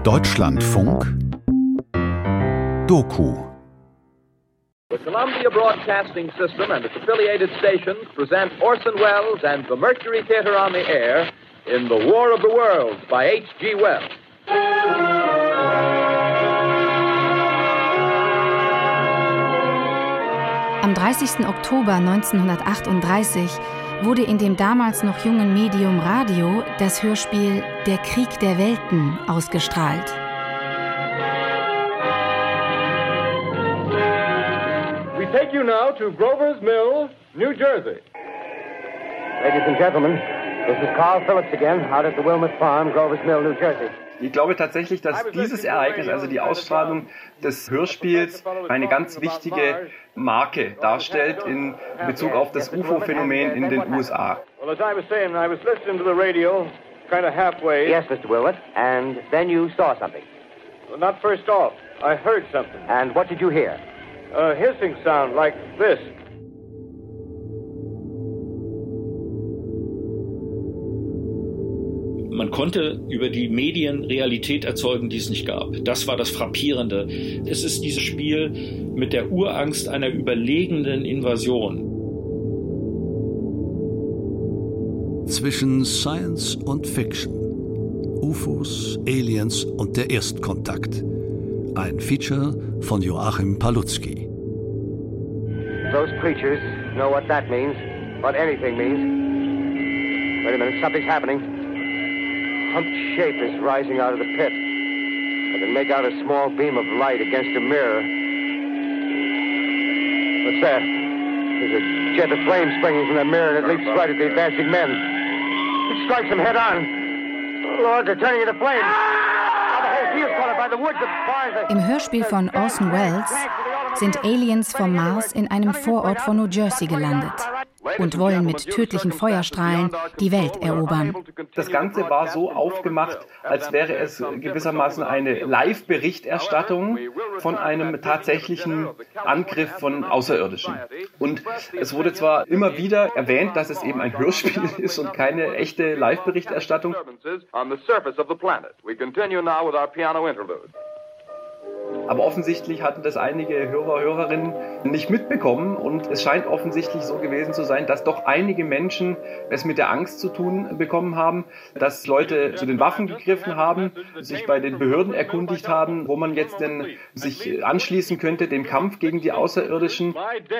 Deutschlandfunk Doku. The Columbia Broadcasting System and its affiliated stations present Orson Welles and the Mercury Theater on the Air in The War of the Worlds by H.G. Wells. Am 30. Oktober 1938 wurde in dem damals noch jungen Medium Radio das Hörspiel Der Krieg der Welten ausgestrahlt. We take you now to Grover's Mill, New Jersey. Ladies and gentlemen, this is Carl Phillips again, out at the Wilmot Farm, Grover's Mill, New Jersey. Ich glaube tatsächlich, dass dieses Ereignis, also die Ausstrahlung des Hörspiels, eine ganz wichtige Marke darstellt in Bezug auf das UFO-Phänomen in den USA. Well, as I was saying, I was listening to the radio, kind of halfway. Yes, Mr. Wilmot, and then you saw something. Well, not first off. I heard something. And what did you hear? A hissing sound like this. Man konnte über die Medien Realität erzeugen, die es nicht gab. Das war das Frappierende. Es ist dieses Spiel mit der Urangst einer überlegenen Invasion. Zwischen Science und Fiction. UFOs, Aliens und der Erstkontakt. Ein Feature von Joachim Palutzky. Those preachers know what that means, what anything means. Wait a minute, something's happening. Humped shape is rising out of the pit. I can make out a small beam of light against a mirror. What's that? There's a jet of flame springing from the mirror and it leaps right at the advancing men. It strikes them head on. Oh, Lord, they're turning into flames. Oh, the whole field's caught up by the woods of fires. Im Hörspiel von Orson Welles sind Aliens vom Mars in einem Vorort von New Jersey gelandet und wollen mit tödlichen Feuerstrahlen die Welt erobern. Das Ganze war so aufgemacht, als wäre es gewissermaßen eine Live-Berichterstattung von einem tatsächlichen Angriff von Außerirdischen. Und es wurde zwar immer wieder erwähnt, dass es eben ein Hörspiel ist und keine echte Live-Berichterstattung. Aber offensichtlich hatten das einige Hörerinnen nicht mitbekommen und es scheint offensichtlich so gewesen zu sein, dass doch einige Menschen es mit der Angst zu tun bekommen haben, dass Leute zu den Waffen gegriffen haben, sich bei den Behörden erkundigt haben, wo man jetzt denn sich anschließen könnte dem Kampf gegen die Außerirdischen.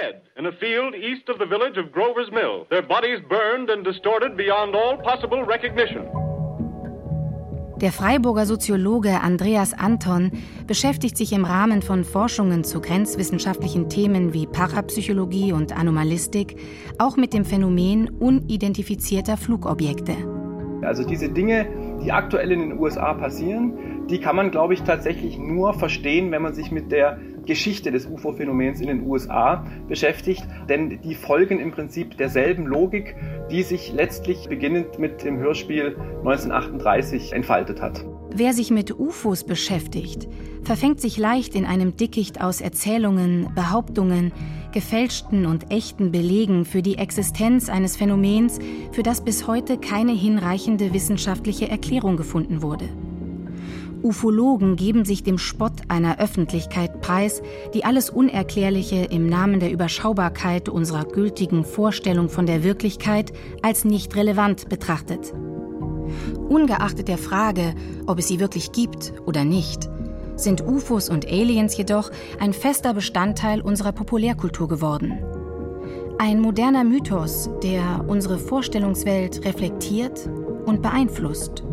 Der Freiburger Soziologe Andreas Anton beschäftigt sich im Rahmen von Forschungen zu grenzwissenschaftlichen Themen wie Parapsychologie und Anomalistik auch mit dem Phänomen unidentifizierter Flugobjekte. Also diese Dinge, die aktuell in den USA passieren, die kann man, glaube ich, tatsächlich nur verstehen, wenn man sich mit der Geschichte des UFO-Phänomens in den USA beschäftigt, denn die folgen im Prinzip derselben Logik, die sich letztlich beginnend mit dem Hörspiel 1938 entfaltet hat. Wer sich mit UFOs beschäftigt, verfängt sich leicht in einem Dickicht aus Erzählungen, Behauptungen, gefälschten und echten Belegen für die Existenz eines Phänomens, für das bis heute keine hinreichende wissenschaftliche Erklärung gefunden wurde. Ufologen geben sich dem Spott einer Öffentlichkeit preis, die alles Unerklärliche im Namen der Überschaubarkeit unserer gültigen Vorstellung von der Wirklichkeit als nicht relevant betrachtet. Ungeachtet der Frage, ob es sie wirklich gibt oder nicht, sind UFOs und Aliens jedoch ein fester Bestandteil unserer Populärkultur geworden. Ein moderner Mythos, der unsere Vorstellungswelt reflektiert und beeinflusst.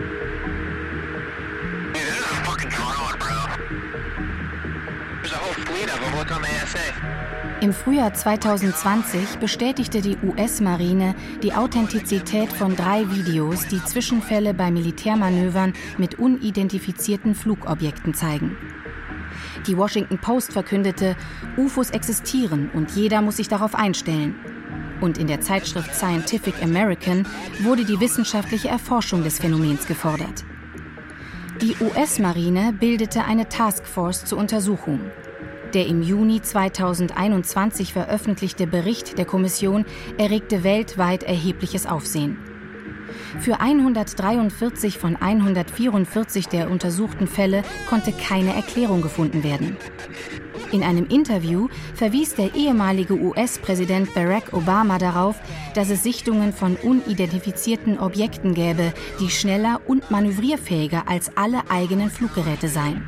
Im Frühjahr 2020 bestätigte die US-Marine die Authentizität von 3 Videos, die Zwischenfälle bei Militärmanövern mit unidentifizierten Flugobjekten zeigen. Die Washington Post verkündete, UFOs existieren und jeder muss sich darauf einstellen. Und in der Zeitschrift Scientific American wurde die wissenschaftliche Erforschung des Phänomens gefordert. Die US-Marine bildete eine Taskforce zur Untersuchung. Der im Juni 2021 veröffentlichte Bericht der Kommission erregte weltweit erhebliches Aufsehen. Für 143 von 144 der untersuchten Fälle konnte keine Erklärung gefunden werden. In einem Interview verwies der ehemalige US-Präsident Barack Obama darauf, dass es Sichtungen von unidentifizierten Objekten gäbe, die schneller und manövrierfähiger als alle eigenen Fluggeräte seien.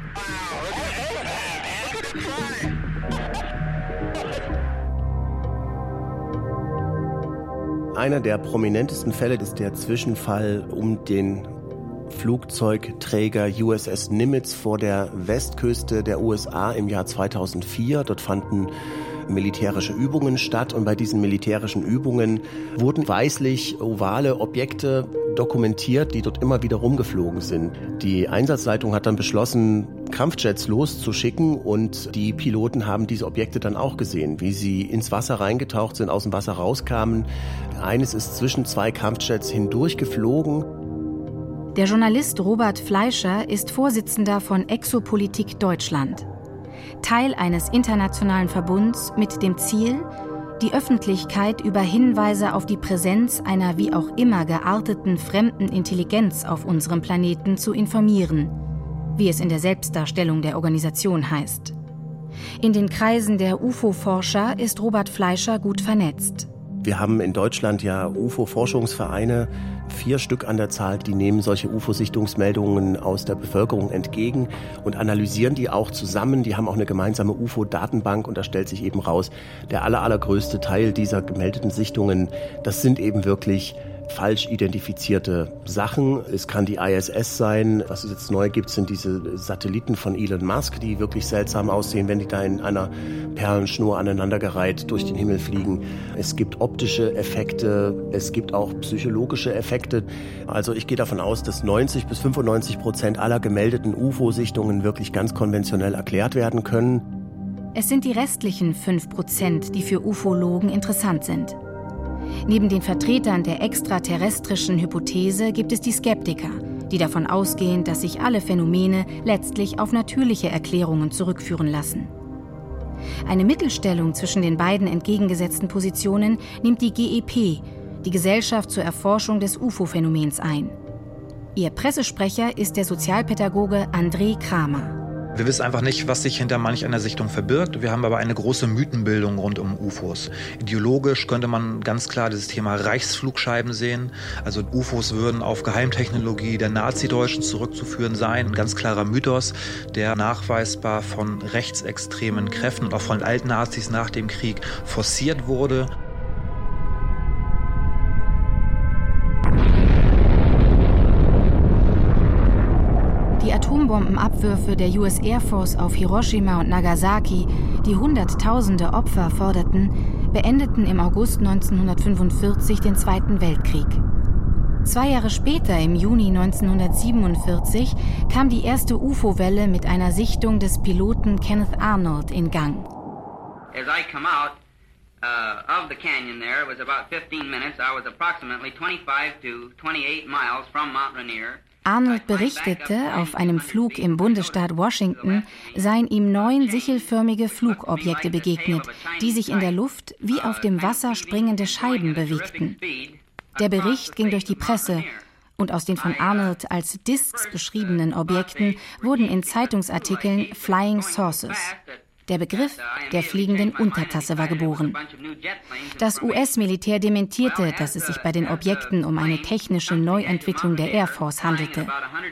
Einer der prominentesten Fälle ist der Zwischenfall um den Flugzeugträger USS Nimitz vor der Westküste der USA im Jahr 2004. Dort fanden militärische Übungen statt und bei diesen militärischen Übungen wurden weißlich ovale Objekte dokumentiert, die dort immer wieder rumgeflogen sind. Die Einsatzleitung hat dann beschlossen, Kampfjets loszuschicken und die Piloten haben diese Objekte dann auch gesehen, wie sie ins Wasser reingetaucht sind, aus dem Wasser rauskamen. Eines ist zwischen zwei Kampfjets hindurch geflogen. Der Journalist Robert Fleischer ist Vorsitzender von Exopolitik Deutschland. Teil eines internationalen Verbunds mit dem Ziel, die Öffentlichkeit über Hinweise auf die Präsenz einer wie auch immer gearteten fremden Intelligenz auf unserem Planeten zu informieren, wie es in der Selbstdarstellung der Organisation heißt. In den Kreisen der UFO-Forscher ist Robert Fleischer gut vernetzt. Wir haben in Deutschland ja UFO-Forschungsvereine, 4 Stück an der Zahl, die nehmen solche UFO-Sichtungsmeldungen aus der Bevölkerung entgegen und analysieren die auch zusammen. Die haben auch eine gemeinsame UFO-Datenbank und da stellt sich eben raus, der allergrößte Teil dieser gemeldeten Sichtungen, das sind eben wirklich falsch identifizierte Sachen. Es kann die ISS sein. Was es jetzt neu gibt, sind diese Satelliten von Elon Musk, die wirklich seltsam aussehen, wenn die da in einer Perlenschnur aneinandergereiht durch den Himmel fliegen. Es gibt optische Effekte, es gibt auch psychologische Effekte. Also ich gehe davon aus, dass 90-95% aller gemeldeten UFO-Sichtungen wirklich ganz konventionell erklärt werden können. Es sind die restlichen 5%, die für Ufologen interessant sind. Neben den Vertretern der extraterrestrischen Hypothese gibt es die Skeptiker, die davon ausgehen, dass sich alle Phänomene letztlich auf natürliche Erklärungen zurückführen lassen. Eine Mittelstellung zwischen den beiden entgegengesetzten Positionen nimmt die GEP, die Gesellschaft zur Erforschung des UFO-Phänomens, ein. Ihr Pressesprecher ist der Sozialpädagoge André Kramer. Wir wissen einfach nicht, was sich hinter manch einer Sichtung verbirgt. Wir haben aber eine große Mythenbildung rund um UFOs. Ideologisch könnte man ganz klar dieses Thema Reichsflugscheiben sehen. Also UFOs würden auf Geheimtechnologie der Nazi-Deutschen zurückzuführen sein. Ein ganz klarer Mythos, der nachweisbar von rechtsextremen Kräften und auch von Altnazis nach dem Krieg forciert wurde. Die Atombombenabwürfe der US Air Force auf Hiroshima und Nagasaki, die Hunderttausende Opfer forderten, beendeten im August 1945 den Zweiten Weltkrieg. 2 Jahre später, im Juni 1947, kam die erste UFO-Welle mit einer Sichtung des Piloten Kenneth Arnold in Gang. As I come out of the canyon there, it was about 15 minutes. I was approximately 25 to 28 miles from Mount Rainier. Arnold berichtete, auf einem Flug im Bundesstaat Washington seien ihm 9 sichelförmige Flugobjekte begegnet, die sich in der Luft wie auf dem Wasser springende Scheiben bewegten. Der Bericht ging durch die Presse und aus den von Arnold als Discs beschriebenen Objekten wurden in Zeitungsartikeln Flying Saucers. Der Begriff der fliegenden Untertasse war geboren. Das US-Militär dementierte, dass es sich bei den Objekten um eine technische Neuentwicklung der Air Force handelte.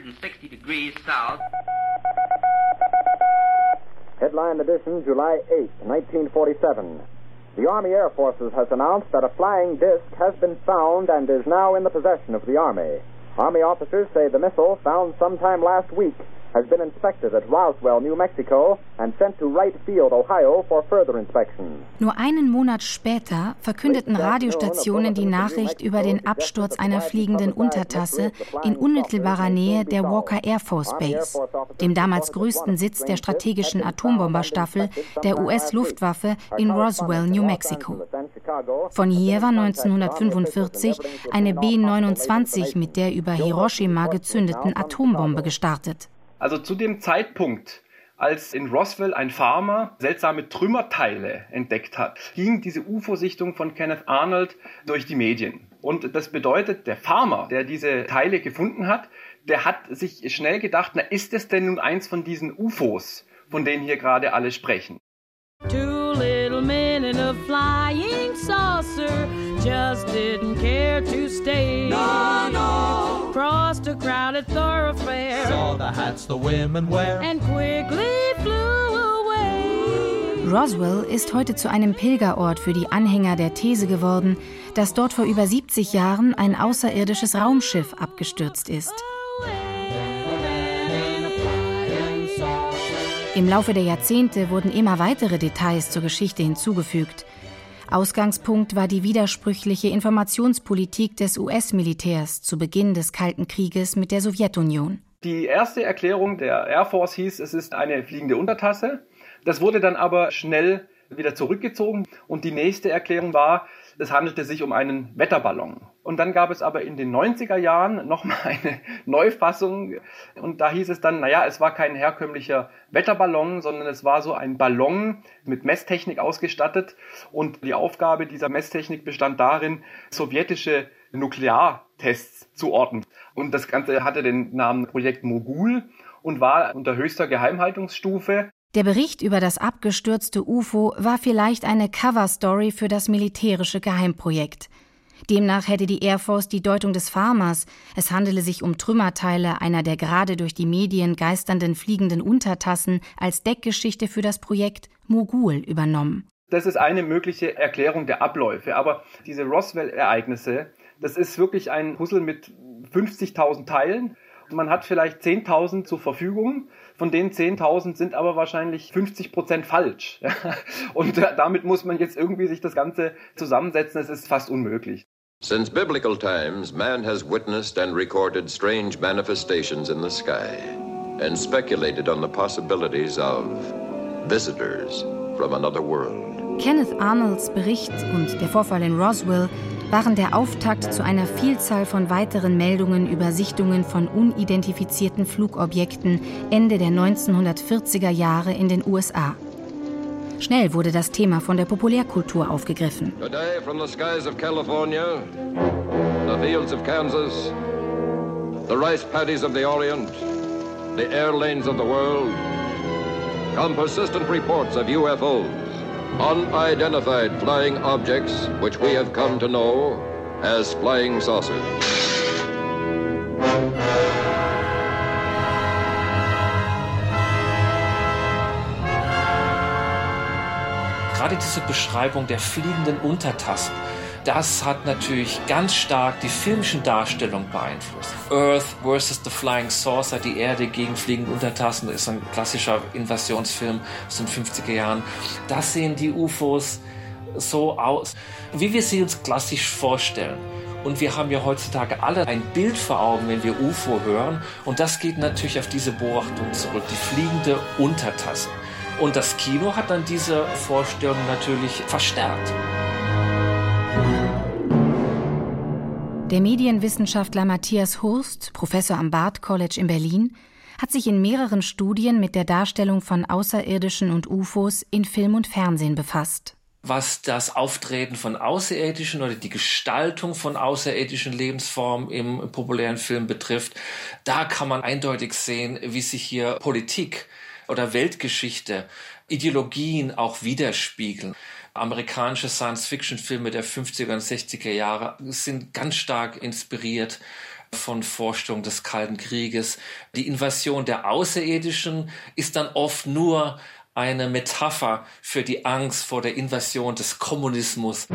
Headline edition, July 8, 1947. The Army Air Forces has announced that a flying disc has been found and is now in the possession of the Army. Army officers say the missile, found sometime last week, has been inspected at Roswell, New Mexico, and sent to Wright Field, Ohio, for further inspection. Nur einen Monat später verkündeten Radiostationen die Nachricht über den Absturz einer fliegenden Untertasse in unmittelbarer Nähe der Walker Air Force Base, dem damals größten Sitz der strategischen Atombomberstaffel der US-Luftwaffe in Roswell, New Mexico. Von hier war 1945 eine B-29 mit der über Hiroshima gezündeten Atombombe gestartet. Also zu dem Zeitpunkt, als in Roswell ein Farmer seltsame Trümmerteile entdeckt hat, ging diese UFO-Sichtung von Kenneth Arnold durch die Medien. Und das bedeutet, der Farmer, der diese Teile gefunden hat, der hat sich schnell gedacht, na, ist es denn nun eins von diesen UFOs, von denen hier gerade alle sprechen? Two little men in a flying saucer just didn't care to stay. No, no. Crossed a crowded thoroughfare. Saw the hats the women wear. And quickly flew away. Roswell ist heute zu einem Pilgerort für die Anhänger der These geworden, dass dort vor über 70 Jahren ein außerirdisches Raumschiff abgestürzt ist. Im Laufe der Jahrzehnte wurden immer weitere Details zur Geschichte hinzugefügt. Ausgangspunkt war die widersprüchliche Informationspolitik des US-Militärs zu Beginn des Kalten Krieges mit der Sowjetunion. Die erste Erklärung der Air Force hieß, es ist eine fliegende Untertasse. Das wurde dann aber schnell wieder zurückgezogen. Und die nächste Erklärung war, es handelte sich um einen Wetterballon. Und dann gab es aber in den 90er Jahren nochmal eine Neufassung. Und da hieß es dann, naja, es war kein herkömmlicher Wetterballon, sondern es war so ein Ballon mit Messtechnik ausgestattet. Und die Aufgabe dieser Messtechnik bestand darin, sowjetische Nukleartests zu orten. Und das Ganze hatte den Namen Projekt Mogul und war unter höchster Geheimhaltungsstufe. Der Bericht über das abgestürzte UFO war vielleicht eine Coverstory für das militärische Geheimprojekt. Demnach hätte die Air Force die Deutung des Farmers, es handele sich um Trümmerteile einer der gerade durch die Medien geisternden fliegenden Untertassen, als Deckgeschichte für das Projekt Mogul übernommen. Das ist eine mögliche Erklärung der Abläufe. Aber diese Roswell-Ereignisse, das ist wirklich ein Puzzle mit 50.000 Teilen. Man hat vielleicht 10.000 zur Verfügung. Von den 10.000 sind aber wahrscheinlich 50% falsch. Und damit muss man jetzt irgendwie sich das Ganze zusammensetzen. Es ist fast unmöglich. Since biblical times, man has witnessed and recorded strange manifestations in the sky and speculated on the possibilities of visitors from another world. Kenneth Arnolds Bericht und der Vorfall in Roswell waren der Auftakt zu einer Vielzahl von weiteren Meldungen über Sichtungen von unidentifizierten Flugobjekten Ende der 1940er Jahre in den USA. Schnell wurde das Thema von der Populärkultur aufgegriffen. Today from the skies of California, the fields of Kansas, the rice paddies of the Orient, the air lanes of the world, come persistent reports of UFOs. Unidentified flying objects which we have come to know as flying saucers. Gerade diese Beschreibung der fliegenden Untertassen, das hat natürlich ganz stark die filmischen Darstellungen beeinflusst. Earth versus the Flying Saucer, die Erde gegen fliegende Untertassen, ist ein klassischer Invasionsfilm aus den 50er Jahren. Da sehen die UFOs so aus, wie wir sie uns klassisch vorstellen. Und wir haben ja heutzutage alle ein Bild vor Augen, wenn wir UFO hören. Und das geht natürlich auf diese Beobachtung zurück, die fliegende Untertasse. Und das Kino hat dann diese Vorstellung natürlich verstärkt. Der Medienwissenschaftler Matthias Hurst, Professor am Barth College in Berlin, hat sich in mehreren Studien mit der Darstellung von Außerirdischen und UFOs in Film und Fernsehen befasst. Was das Auftreten von Außerirdischen oder die Gestaltung von außerirdischen Lebensformen im populären Film betrifft, da kann man eindeutig sehen, wie sich hier Politik oder Weltgeschichte, Ideologien auch widerspiegeln. Amerikanische Science-Fiction-Filme der 50er und 60er Jahre sind ganz stark inspiriert von Vorstellungen des Kalten Krieges. Die Invasion der Außerirdischen ist dann oft nur eine Metapher für die Angst vor der Invasion des Kommunismus.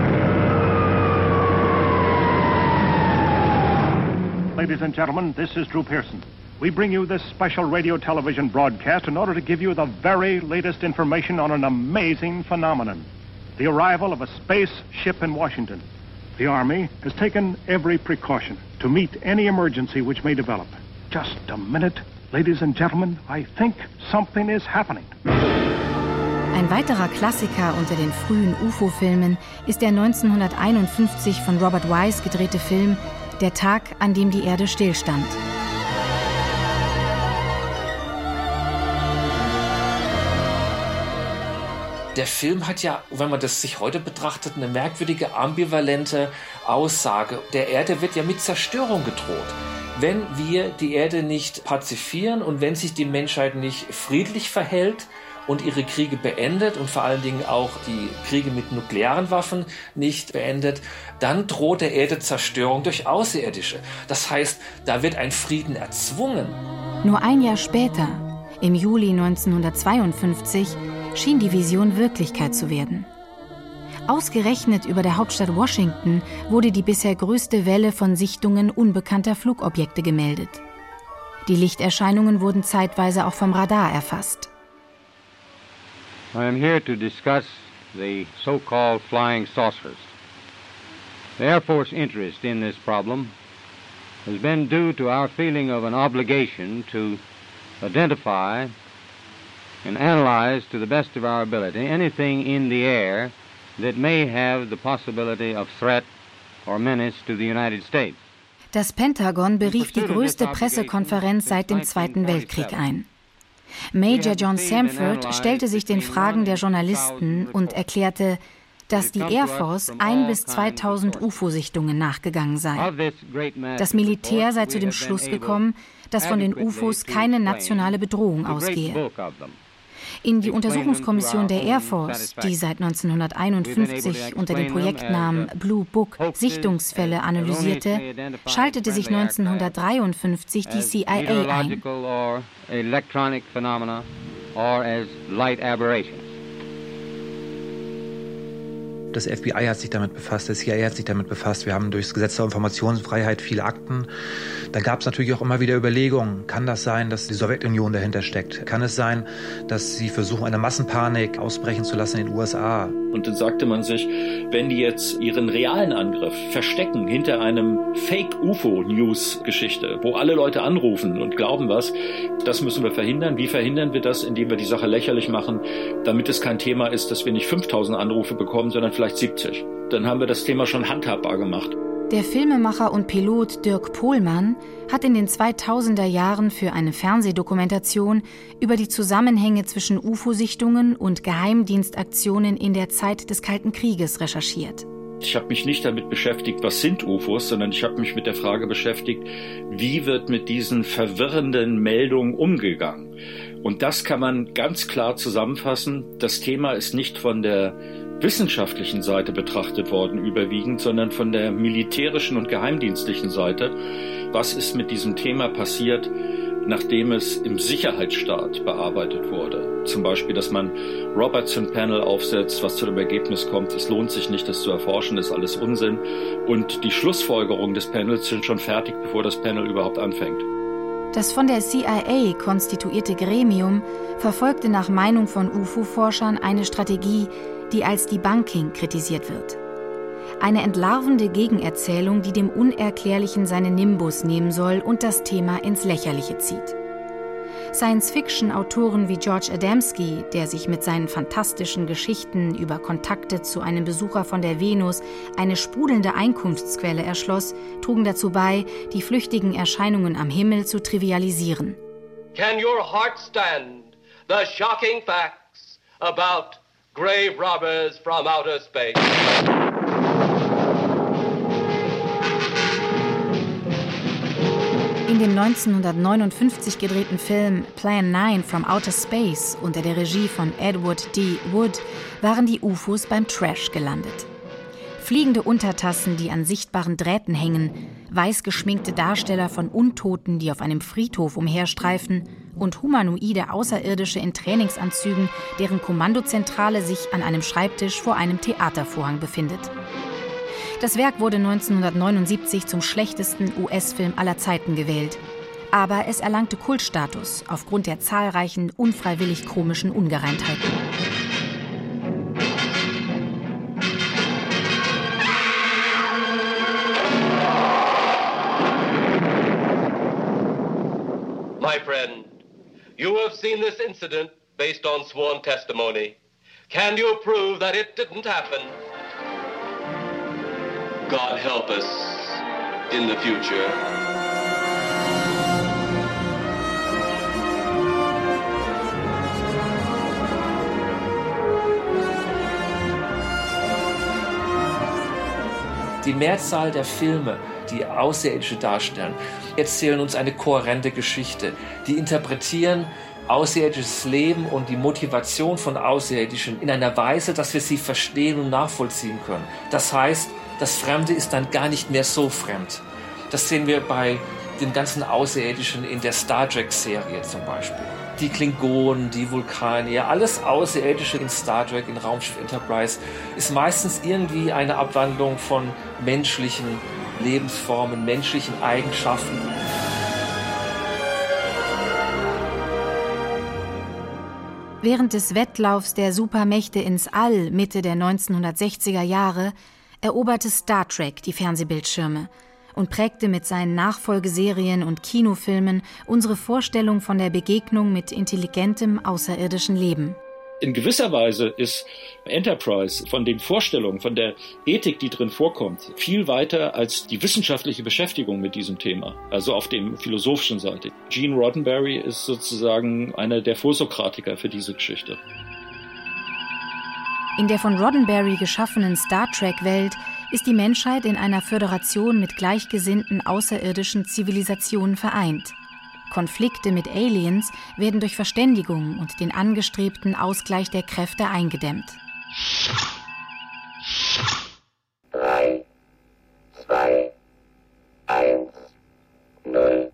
Ladies and gentlemen, this is Drew Pearson. We bring you this special radio-television broadcast in order to give you the very latest information on an amazing phenomenon, the arrival of a space ship in Washington. The Army has taken every precaution to meet any emergency which may develop. Just a minute, ladies and gentlemen, I think something is happening. Ein weiterer Klassiker unter den frühen UFO-Filmen ist der 1951 von Robert Wise gedrehte Film Der Tag, an dem die Erde stillstand. Der Film hat ja, wenn man das sich heute betrachtet, eine merkwürdige, ambivalente Aussage. Der Erde wird ja mit Zerstörung gedroht. Wenn wir die Erde nicht pazifieren und wenn sich die Menschheit nicht friedlich verhält und ihre Kriege beendet und vor allen Dingen auch die Kriege mit nuklearen Waffen nicht beendet, dann droht der Erde Zerstörung durch Außerirdische. Das heißt, da wird ein Frieden erzwungen. Nur ein Jahr später, im Juli 1952, schien die Vision Wirklichkeit zu werden. Ausgerechnet über der Hauptstadt Washington wurde die bisher größte Welle von Sichtungen unbekannter Flugobjekte gemeldet. Die Lichterscheinungen wurden zeitweise auch vom Radar erfasst. I am here to discuss the so-called flying saucers. The Air Force interest in this problem has been due to our feeling of an obligation to identify and analyze to the best of our ability anything in the air that may have the possibility of threat or menace to the United States. Das Pentagon berief die größte Pressekonferenz seit dem Zweiten Weltkrieg ein. Major John Samford stellte sich den Fragen der Journalisten und erklärte, dass die Air Force 1.000 bis 2.000 UFO-Sichtungen nachgegangen sei. Das Militär sei zu dem Schluss gekommen, dass von den UFOs keine nationale Bedrohung ausgehe. In die Untersuchungskommission der Air Force, die seit 1951 unter dem Projektnamen Blue Book Sichtungsfälle analysierte, schaltete sich 1953 die CIA ein. Das FBI hat sich damit befasst, das CIA hat sich damit befasst. Wir haben durchs Gesetz zur Informationsfreiheit viele Akten. Da gab es natürlich auch immer wieder Überlegungen. Kann das sein, dass die Sowjetunion dahinter steckt? Kann es sein, dass sie versuchen, eine Massenpanik ausbrechen zu lassen in den USA? Und dann sagte man sich, wenn die jetzt ihren realen Angriff verstecken hinter einem Fake-UFO-News-Geschichte, wo alle Leute anrufen und glauben was, das müssen wir verhindern. Wie verhindern wir das? Indem wir die Sache lächerlich machen, damit es kein Thema ist, dass wir nicht 5.000 Anrufe bekommen, sondern vielleicht 70. Dann haben wir das Thema schon handhabbar gemacht. Der Filmemacher und Pilot Dirk Pohlmann hat in den 2000er Jahren für eine Fernsehdokumentation über die Zusammenhänge zwischen UFO-Sichtungen und Geheimdienstaktionen in der Zeit des Kalten Krieges recherchiert. Ich habe mich nicht damit beschäftigt, was sind UFOs, sondern ich habe mich mit der Frage beschäftigt, wie wird mit diesen verwirrenden Meldungen umgegangen. Und das kann man ganz klar zusammenfassen. Das Thema ist nicht von der wissenschaftlichen Seite betrachtet worden überwiegend, sondern von der militärischen und geheimdienstlichen Seite. Was ist mit diesem Thema passiert, nachdem es im Sicherheitsstaat bearbeitet wurde? Zum Beispiel, dass man Robertson-Panel aufsetzt, was zu dem Ergebnis kommt, es lohnt sich nicht, das zu erforschen, ist alles Unsinn. Und die Schlussfolgerungen des Panels sind schon fertig, bevor das Panel überhaupt anfängt. Das von der CIA konstituierte Gremium verfolgte nach Meinung von UFO-Forschern eine Strategie, die als Debunking kritisiert wird. Eine entlarvende Gegenerzählung, die dem Unerklärlichen seinen Nimbus nehmen soll und das Thema ins Lächerliche zieht. Science-Fiction-Autoren wie George Adamski, der sich mit seinen fantastischen Geschichten über Kontakte zu einem Besucher von der Venus eine sprudelnde Einkunftsquelle erschloss, trugen dazu bei, die flüchtigen Erscheinungen am Himmel zu trivialisieren. Can your heart stand the shocking facts about grave robbers from outer space? In dem 1959 gedrehten Film Plan 9 from Outer Space unter der Regie von Edward D. Wood waren die UFOs beim Trash gelandet. Fliegende Untertassen, die an sichtbaren Drähten hängen, weiß geschminkte Darsteller von Untoten, die auf einem Friedhof umherstreifen und humanoide Außerirdische in Trainingsanzügen, deren Kommandozentrale sich an einem Schreibtisch vor einem Theatervorhang befindet. Das Werk wurde 1979 zum schlechtesten US-Film aller Zeiten gewählt. Aber es erlangte Kultstatus aufgrund der zahlreichen unfreiwillig komischen Ungereimtheiten. My friend, you have seen this incident based on sworn testimony. Can you prove that it didn't happen? God help us in the future. Die Mehrzahl der Filme, die Außerirdische darstellen, erzählen uns eine kohärente Geschichte. Die interpretieren außerirdisches Leben und die Motivation von Außerirdischen in einer Weise, dass wir sie verstehen und nachvollziehen können. Das heißt, das Fremde ist dann gar nicht mehr so fremd. Das sehen wir bei den ganzen Außerirdischen in der Star Trek-Serie zum Beispiel. Die Klingonen, die Vulkanier, alles Außerirdische in Star Trek, in Raumschiff Enterprise, ist meistens irgendwie eine Abwandlung von menschlichen Lebensformen, menschlichen Eigenschaften. Während des Wettlaufs der Supermächte ins All Mitte der 1960er Jahre eroberte Star Trek die Fernsehbildschirme und prägte mit seinen Nachfolgeserien und Kinofilmen unsere Vorstellung von der Begegnung mit intelligentem außerirdischen Leben. In gewisser Weise ist Enterprise von den Vorstellungen, von der Ethik, die drin vorkommt, viel weiter als die wissenschaftliche Beschäftigung mit diesem Thema, also auf der philosophischen Seite. Gene Roddenberry ist sozusagen einer der Vorsokratiker für diese Geschichte. In der von Roddenberry geschaffenen Star Trek-Welt ist die Menschheit in einer Föderation mit gleichgesinnten außerirdischen Zivilisationen vereint. Konflikte mit Aliens werden durch Verständigung und den angestrebten Ausgleich der Kräfte eingedämmt. 3, 2, 1, 0.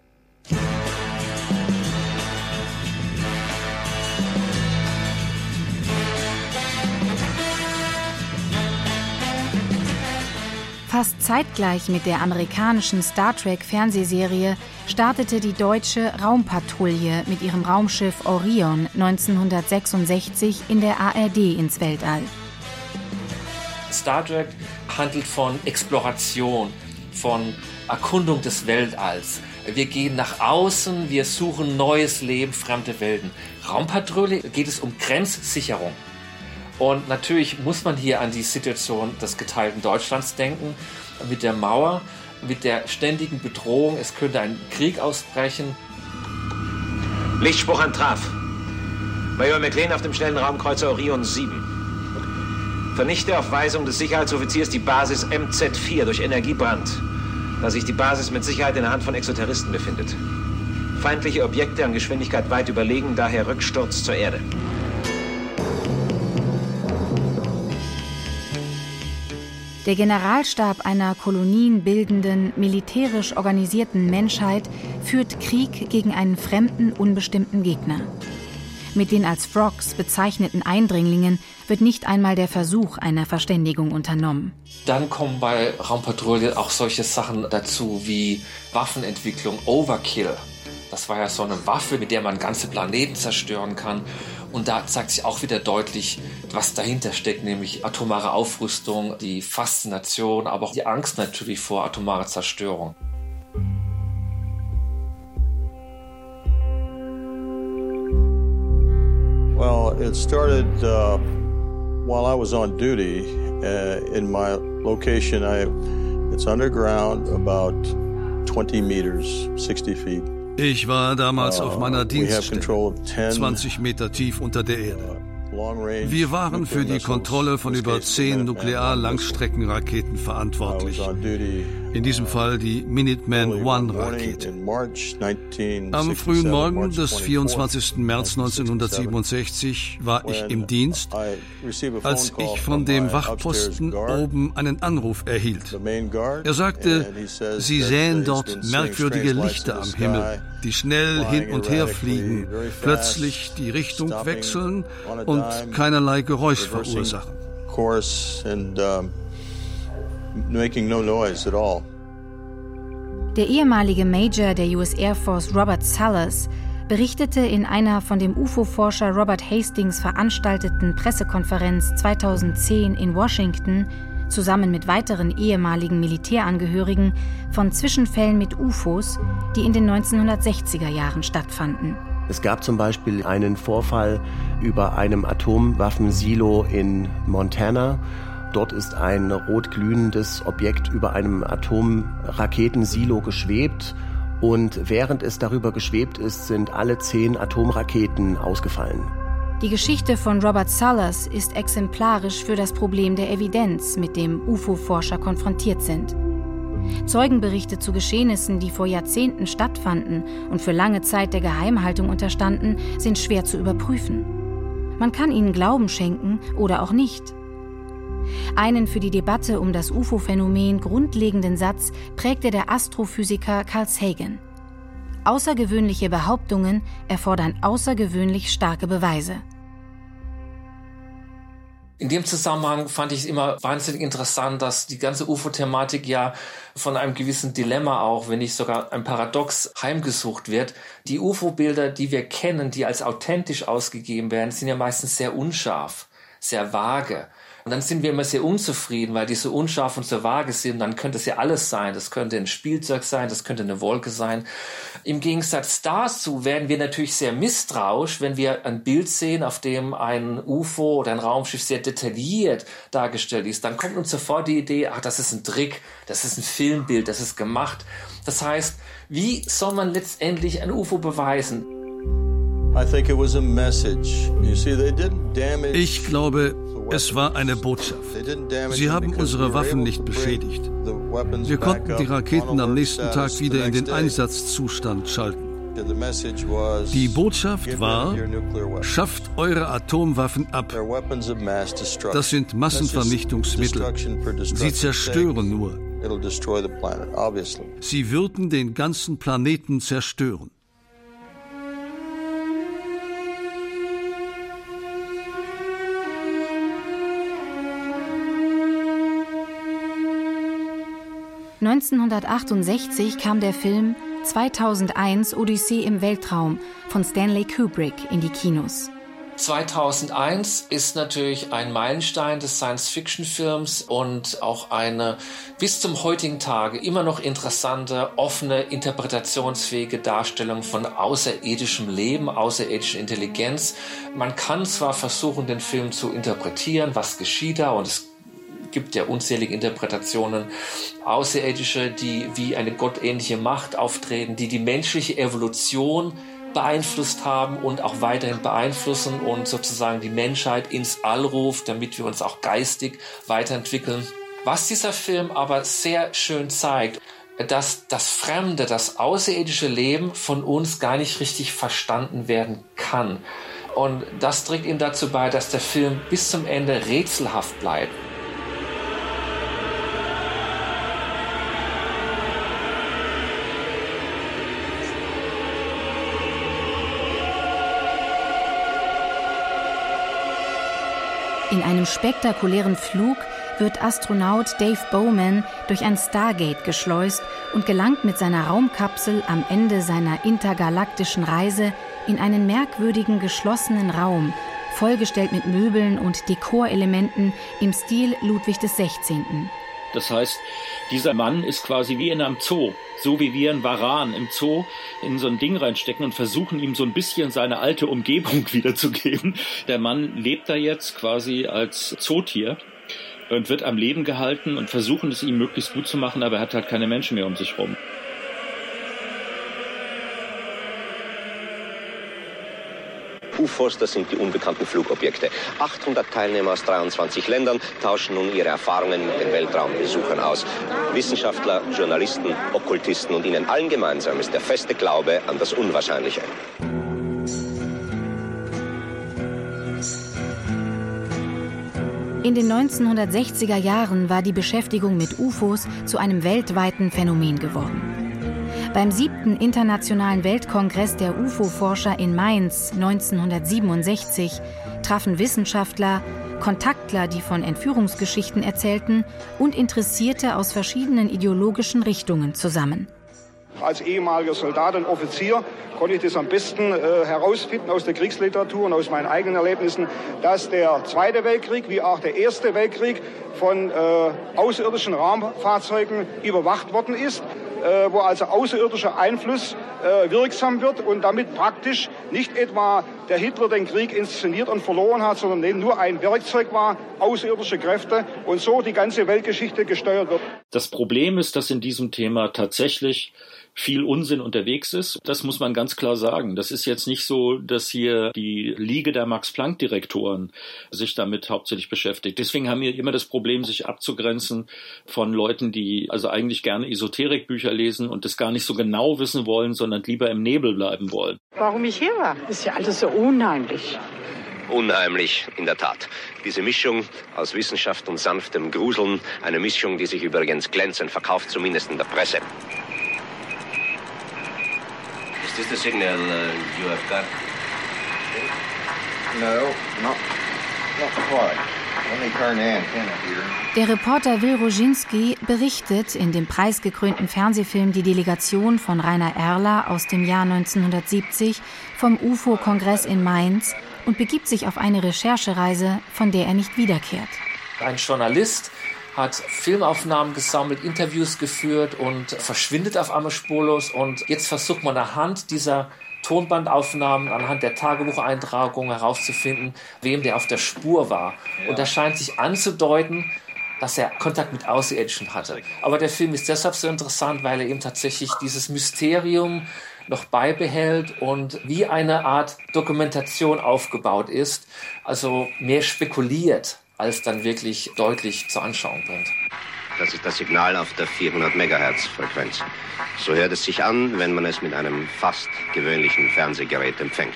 Fast zeitgleich mit der amerikanischen Star Trek-Fernsehserie startete die deutsche Raumpatrouille mit ihrem Raumschiff Orion 1966 in der ARD ins Weltall. Star Trek handelt von Exploration, von Erkundung des Weltalls. Wir gehen nach außen, wir suchen neues Leben, fremde Welten. Raumpatrouille geht es um Grenzsicherung. Und natürlich muss man hier an die Situation des geteilten Deutschlands denken, mit der Mauer, mit der ständigen Bedrohung, es könnte ein Krieg ausbrechen. Lichtspruch an Traf. Major McLean auf dem schnellen Raumkreuzer Orion 7. Vernichte auf Weisung des Sicherheitsoffiziers die Basis MZ4 durch Energiebrand, da sich die Basis mit Sicherheit in der Hand von Exoterroristen befindet. Feindliche Objekte an Geschwindigkeit weit überlegen, daher Rücksturz zur Erde. Der Generalstab einer kolonienbildenden, militärisch organisierten Menschheit führt Krieg gegen einen fremden, unbestimmten Gegner. Mit den als Frogs bezeichneten Eindringlingen wird nicht einmal der Versuch einer Verständigung unternommen. Dann kommen bei Raumpatrouille auch solche Sachen dazu wie Waffenentwicklung, Overkill. Das war ja so eine Waffe, mit der man ganze Planeten zerstören kann. Und da zeigt sich auch wieder deutlich, was dahinter steckt, nämlich atomare Aufrüstung, die Faszination, aber auch die Angst natürlich vor atomarer Zerstörung. Well, it started while I was on duty in my location. It's underground, about 20 meters, 60 feet. Ich war damals auf meiner Dienststelle, 20 Meter tief unter der Erde. Wir waren für die Kontrolle von über 10 Nuklear-Langstreckenraketen verantwortlich. In diesem Fall die Minuteman-I-Rakete. Am frühen Morgen des 24. März 1967 war ich im Dienst, als ich von dem Wachposten oben einen Anruf erhielt. Er sagte, sie sähen dort merkwürdige Lichter am Himmel, die schnell hin und her fliegen, plötzlich die Richtung wechseln und keinerlei Geräusch verursachen. Der ehemalige Major der US Air Force Robert Salas berichtete in einer von dem UFO-Forscher Robert Hastings veranstalteten Pressekonferenz 2010 in Washington zusammen mit weiteren ehemaligen Militärangehörigen von Zwischenfällen mit UFOs, die in den 1960er Jahren stattfanden. Es gab zum Beispiel einen Vorfall über einem Atomwaffensilo in Montana. Dort ist ein rot glühendes Objekt über einem Atomraketensilo geschwebt. Und während es darüber geschwebt ist, sind alle 10 Atomraketen ausgefallen. Die Geschichte von Robert Sullers ist exemplarisch für das Problem der Evidenz, mit dem UFO-Forscher konfrontiert sind. Zeugenberichte zu Geschehnissen, die vor Jahrzehnten stattfanden und für lange Zeit der Geheimhaltung unterstanden, sind schwer zu überprüfen. Man kann ihnen Glauben schenken oder auch nicht. Einen für die Debatte um das UFO-Phänomen grundlegenden Satz prägte der Astrophysiker Carl Sagan: Außergewöhnliche Behauptungen erfordern außergewöhnlich starke Beweise. In dem Zusammenhang fand ich es immer wahnsinnig interessant, dass die ganze UFO-Thematik ja von einem gewissen Dilemma auch, wenn nicht sogar ein Paradox, heimgesucht wird. Die UFO-Bilder, die wir kennen, die als authentisch ausgegeben werden, sind ja meistens sehr unscharf, sehr vage. Und dann sind wir immer sehr unzufrieden, weil die so unscharf und so vage sind. Dann könnte es ja alles sein. Das könnte ein Spielzeug sein, das könnte eine Wolke sein. Im Gegensatz dazu werden wir natürlich sehr misstrauisch, wenn wir ein Bild sehen, auf dem ein UFO oder ein Raumschiff sehr detailliert dargestellt ist. Dann kommt uns sofort die Idee, ach, das ist ein Trick, das ist ein Filmbild, das ist gemacht. Das heißt, wie soll man letztendlich ein UFO beweisen? Ich glaube, es war eine Botschaft. Sie haben unsere Waffen nicht beschädigt. Wir konnten die Raketen am nächsten Tag wieder in den Einsatzzustand schalten. Die Botschaft war: Schafft eure Atomwaffen ab. Das sind Massenvernichtungsmittel. Sie zerstören nur. Sie würden den ganzen Planeten zerstören. (1968) kam der Film 2001 Odyssee im Weltraum von Stanley Kubrick in die Kinos. 2001 ist natürlich ein Meilenstein des Science-Fiction-Films und auch eine bis zum heutigen Tage immer noch interessante, offene, interpretationsfähige Darstellung von außerirdischem Leben, außerirdischer Intelligenz. Man kann zwar versuchen, den Film zu interpretieren, was geschieht da, und es gibt ja unzählige Interpretationen, Außerirdische, die wie eine gottähnliche Macht auftreten, die die menschliche Evolution beeinflusst haben und auch weiterhin beeinflussen und sozusagen die Menschheit ins All ruft, damit wir uns auch geistig weiterentwickeln. Was dieser Film aber sehr schön zeigt, dass das Fremde, das außerirdische Leben von uns gar nicht richtig verstanden werden kann. Und das trägt ihm dazu bei, dass der Film bis zum Ende rätselhaft bleibt. In einem spektakulären Flug wird Astronaut Dave Bowman durch ein Stargate geschleust und gelangt mit seiner Raumkapsel am Ende seiner intergalaktischen Reise in einen merkwürdigen geschlossenen Raum, vollgestellt mit Möbeln und Dekorelementen im Stil Ludwig XVI. Das heißt, dieser Mann ist quasi wie in einem Zoo, so wie wir einen Varan im Zoo in so ein Ding reinstecken und versuchen, ihm so ein bisschen seine alte Umgebung wiederzugeben. Der Mann lebt da jetzt quasi als Zootier und wird am Leben gehalten und versuchen, es ihm möglichst gut zu machen, aber er hat halt keine Menschen mehr um sich rum. UFOs, das sind die unbekannten Flugobjekte. 800 Teilnehmer aus 23 Ländern tauschen nun ihre Erfahrungen mit den Weltraumbesuchern aus. Wissenschaftler, Journalisten, Okkultisten, und ihnen allen gemeinsam ist der feste Glaube an das Unwahrscheinliche. In den 1960er Jahren war die Beschäftigung mit UFOs zu einem weltweiten Phänomen geworden. Beim 7. Internationalen Weltkongress der UFO-Forscher in Mainz 1967 trafen Wissenschaftler, Kontaktler, die von Entführungsgeschichten erzählten, und Interessierte aus verschiedenen ideologischen Richtungen zusammen. Als ehemaliger Soldat und Offizier konnte ich das am besten herausfinden aus der Kriegsliteratur und aus meinen eigenen Erlebnissen, dass der Zweite Weltkrieg wie auch der Erste Weltkrieg von außerirdischen Raumfahrzeugen überwacht worden ist, wo also außerirdischer Einfluss wirksam wird und damit praktisch nicht etwa der Hitler den Krieg inszeniert und verloren hat, sondern nur ein Werkzeug war, außerirdische Kräfte, und so die ganze Weltgeschichte gesteuert wird. Das Problem ist, dass in diesem Thema tatsächlich viel Unsinn unterwegs ist. Das muss man ganz klar sagen. Das ist jetzt nicht so, dass hier die Liga der Max-Planck-Direktoren sich damit hauptsächlich beschäftigt. Deswegen haben wir immer das Problem, sich abzugrenzen von Leuten, die also eigentlich gerne Esoterikbücher lesen und das gar nicht so genau wissen wollen, sondern lieber im Nebel bleiben wollen. Warum ich hier war, ist ja alles so unheimlich. Unheimlich, in der Tat. Diese Mischung aus Wissenschaft und sanftem Gruseln, eine Mischung, die sich übrigens glänzend verkauft, zumindest in der Presse. Is this the signal you have got? No, not quite. Let me turn the antenna here. Der Reporter Will Roginski berichtet in dem preisgekrönten Fernsehfilm Die Delegation von Rainer Erler aus dem Jahr 1970 vom UFO-Kongress in Mainz und begibt sich auf eine Recherchereise, von der er nicht wiederkehrt. Ein Journalist hat Filmaufnahmen gesammelt, Interviews geführt und verschwindet auf einmal spurlos. Und jetzt versucht man anhand dieser Tonbandaufnahmen, anhand der Tagebucheintragungen herauszufinden, wem der auf der Spur war. Und das scheint sich anzudeuten, dass er Kontakt mit Außerirdischen hatte. Aber der Film ist deshalb so interessant, weil er eben tatsächlich dieses Mysterium noch beibehält und wie eine Art Dokumentation aufgebaut ist, also mehr spekuliert, als dann wirklich deutlich zur Anschauung bringt. Das ist das Signal auf der 400 Megahertz Frequenz. So hört es sich an, wenn man es mit einem fast gewöhnlichen Fernsehgerät empfängt.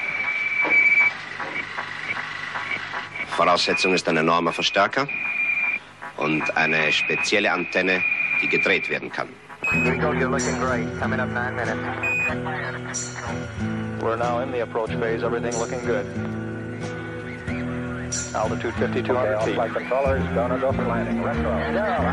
Voraussetzung ist ein enormer Verstärker und eine spezielle Antenne, die gedreht werden kann. Rico, you're looking great. Coming up 9 minutes. We're now in the approach phase. Everything looking good. Altitude 5200 feet. Flight controllers, gonna go for landing. Let's go.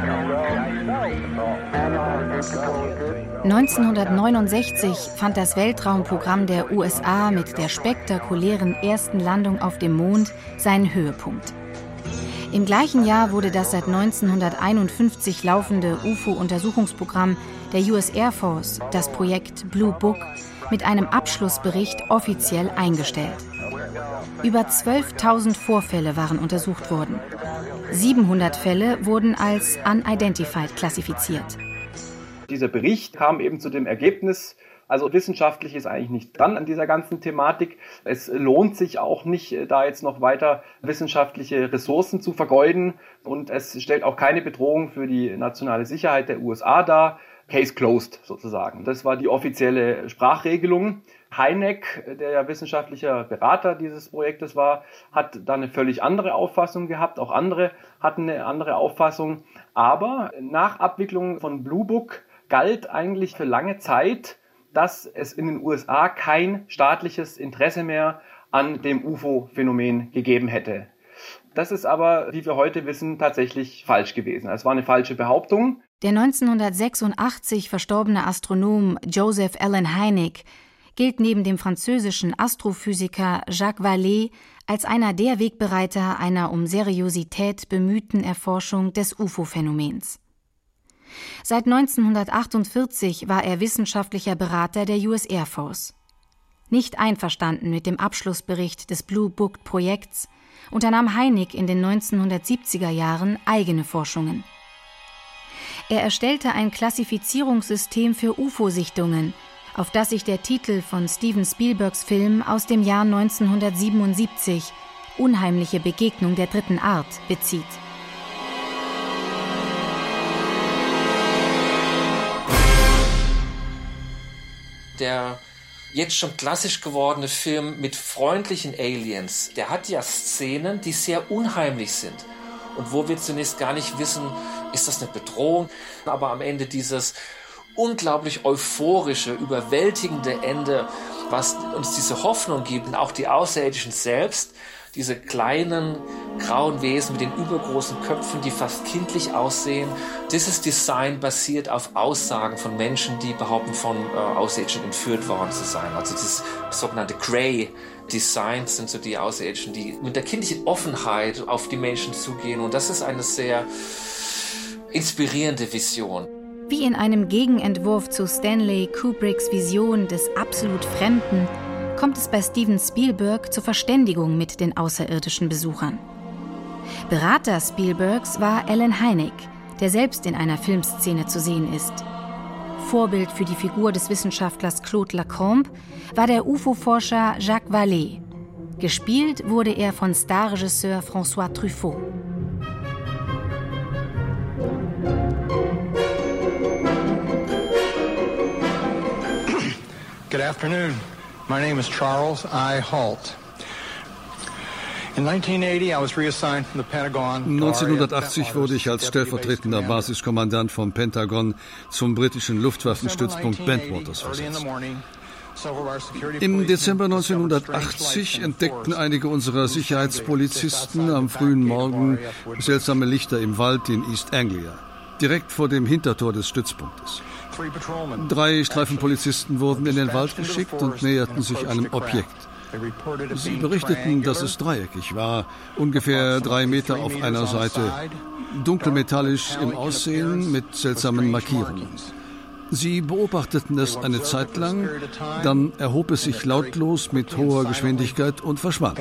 1969 fand das Weltraumprogramm der USA mit der spektakulären ersten Landung auf dem Mond seinen Höhepunkt. Im gleichen Jahr wurde das seit 1951 laufende UFO-Untersuchungsprogramm der US Air Force, das Projekt Blue Book, mit einem Abschlussbericht offiziell eingestellt. Über 12.000 Vorfälle waren untersucht worden. 700 Fälle wurden als unidentified klassifiziert. Dieser Bericht kam eben zu dem Ergebnis, also wissenschaftlich ist eigentlich nicht dran an dieser ganzen Thematik. Es lohnt sich auch nicht, da jetzt noch weiter wissenschaftliche Ressourcen zu vergeuden. Und es stellt auch keine Bedrohung für die nationale Sicherheit der USA dar. Case closed sozusagen. Das war die offizielle Sprachregelung. Hynek, der ja wissenschaftlicher Berater dieses Projektes war, hat da eine völlig andere Auffassung gehabt. Auch andere hatten eine andere Auffassung. Aber nach Abwicklung von Blue Book galt eigentlich für lange Zeit, dass es in den USA kein staatliches Interesse mehr an dem UFO-Phänomen gegeben hätte. Das ist aber, wie wir heute wissen, tatsächlich falsch gewesen. Es war eine falsche Behauptung. Der 1986 verstorbene Astronom Joseph Allen Hynek gilt neben dem französischen Astrophysiker Jacques Vallée als einer der Wegbereiter einer um Seriosität bemühten Erforschung des UFO-Phänomens. Seit 1948 war er wissenschaftlicher Berater der US Air Force. Nicht einverstanden mit dem Abschlussbericht des Blue Book Projekts unternahm Hynek in den 1970er Jahren eigene Forschungen. Er erstellte ein Klassifizierungssystem für UFO-Sichtungen, auf das sich der Titel von Steven Spielbergs Film aus dem Jahr 1977, Unheimliche Begegnung der dritten Art, bezieht. Der jetzt schon klassisch gewordene Film mit freundlichen Aliens, der hat ja Szenen, die sehr unheimlich sind. Und wo wir zunächst gar nicht wissen, ist das eine Bedrohung? Aber am Ende dieses unglaublich euphorische, überwältigende Ende, was uns diese Hoffnung gibt, und auch die Außerirdischen selbst, diese kleinen grauen Wesen mit den übergroßen Köpfen, die fast kindlich aussehen. Dieses Design basiert auf Aussagen von Menschen, die behaupten, von Außerirdischen entführt worden zu sein. Also das sogenannte Grey Designs sind so die Außerirdischen, die mit der kindlichen Offenheit auf die Menschen zugehen. Und das ist eine sehr inspirierende Vision. Wie in einem Gegenentwurf zu Stanley Kubricks Vision des absolut Fremden kommt es bei Steven Spielberg zur Verständigung mit den außerirdischen Besuchern. Berater Spielbergs war Allen Hynek, der selbst in einer Filmszene zu sehen ist. Vorbild für die Figur des Wissenschaftlers Claude Lacombe war der UFO-Forscher Jacques Vallée. Gespielt wurde er von Starregisseur François Truffaut. Good afternoon. My name is Charles I. Halt. 1980 wurde ich als stellvertretender Basiskommandant vom Pentagon zum britischen Luftwaffenstützpunkt Bentwaters versetzt. Im Dezember 1980 entdeckten einige unserer Sicherheitspolizisten am frühen Morgen seltsame Lichter im Wald in East Anglia, direkt vor dem Hintertor des Stützpunktes. 3 Streifenpolizisten wurden in den Wald geschickt und näherten sich einem Objekt. Sie berichteten, dass es dreieckig war, ungefähr 3 Meter auf einer Seite, dunkelmetallisch im Aussehen mit seltsamen Markierungen. Sie beobachteten es eine Zeit lang, dann erhob es sich lautlos mit hoher Geschwindigkeit und verschwand.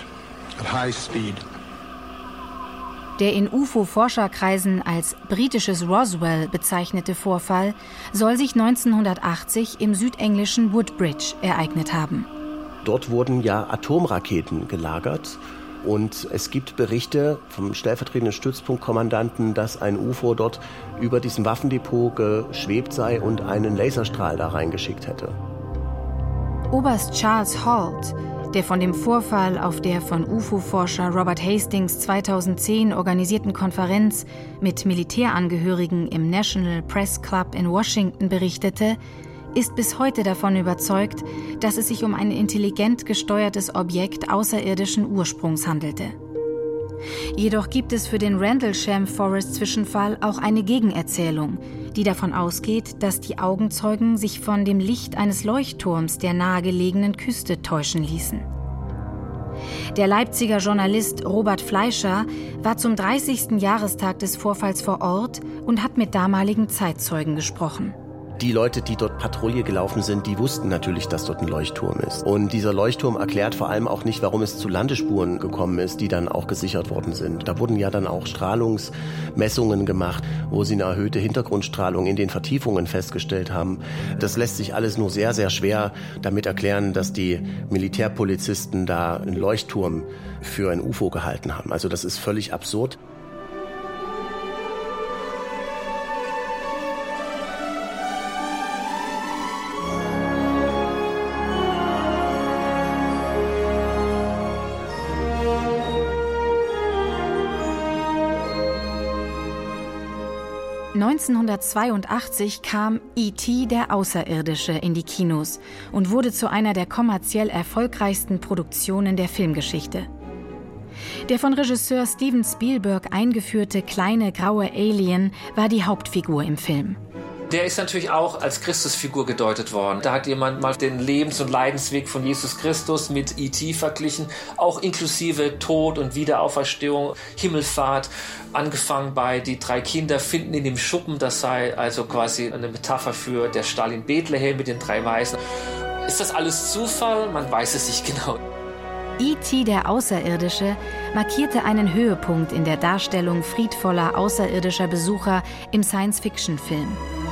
Der in UFO-Forscherkreisen als britisches Roswell bezeichnete Vorfall soll sich 1980 im südenglischen Woodbridge ereignet haben. Dort wurden ja Atomraketen gelagert und es gibt Berichte vom stellvertretenden Stützpunktkommandanten, dass ein UFO dort über diesem Waffendepot geschwebt sei und einen Laserstrahl da reingeschickt hätte. Oberst Charles Halt, der von dem Vorfall auf der von UFO-Forscher Robert Hastings 2010 organisierten Konferenz mit Militärangehörigen im National Press Club in Washington berichtete, ist bis heute davon überzeugt, dass es sich um ein intelligent gesteuertes Objekt außerirdischen Ursprungs handelte. Jedoch gibt es für den Rendlesham-Forest-Zwischenfall auch eine Gegenerzählung, die davon ausgeht, dass die Augenzeugen sich von dem Licht eines Leuchtturms der nahegelegenen Küste täuschen ließen. Der Leipziger Journalist Robert Fleischer war zum 30. Jahrestag des Vorfalls vor Ort und hat mit damaligen Zeitzeugen gesprochen. Die Leute, die dort Patrouille gelaufen sind, die wussten natürlich, dass dort ein Leuchtturm ist. Und dieser Leuchtturm erklärt vor allem auch nicht, warum es zu Landespuren gekommen ist, die dann auch gesichert worden sind. Da wurden ja dann auch Strahlungsmessungen gemacht, wo sie eine erhöhte Hintergrundstrahlung in den Vertiefungen festgestellt haben. Das lässt sich alles nur sehr, sehr schwer damit erklären, dass die Militärpolizisten da einen Leuchtturm für ein UFO gehalten haben. Also das ist völlig absurd. (1982) kam E.T. der Außerirdische in die Kinos und wurde zu einer der kommerziell erfolgreichsten Produktionen der Filmgeschichte. Der von Regisseur Steven Spielberg eingeführte kleine graue Alien war die Hauptfigur im Film. Der ist natürlich auch als Christusfigur gedeutet worden. Da hat jemand mal den Lebens- und Leidensweg von Jesus Christus mit E.T. verglichen, auch inklusive Tod und Wiederauferstehung, Himmelfahrt, angefangen bei die 3 Kinder finden in dem Schuppen, das sei also quasi eine Metapher für der Stall in Bethlehem mit den 3 Weisen. Ist das alles Zufall? Man weiß es nicht genau. E.T. der Außerirdische markierte einen Höhepunkt in der Darstellung friedvoller außerirdischer Besucher im Science-Fiction-Film.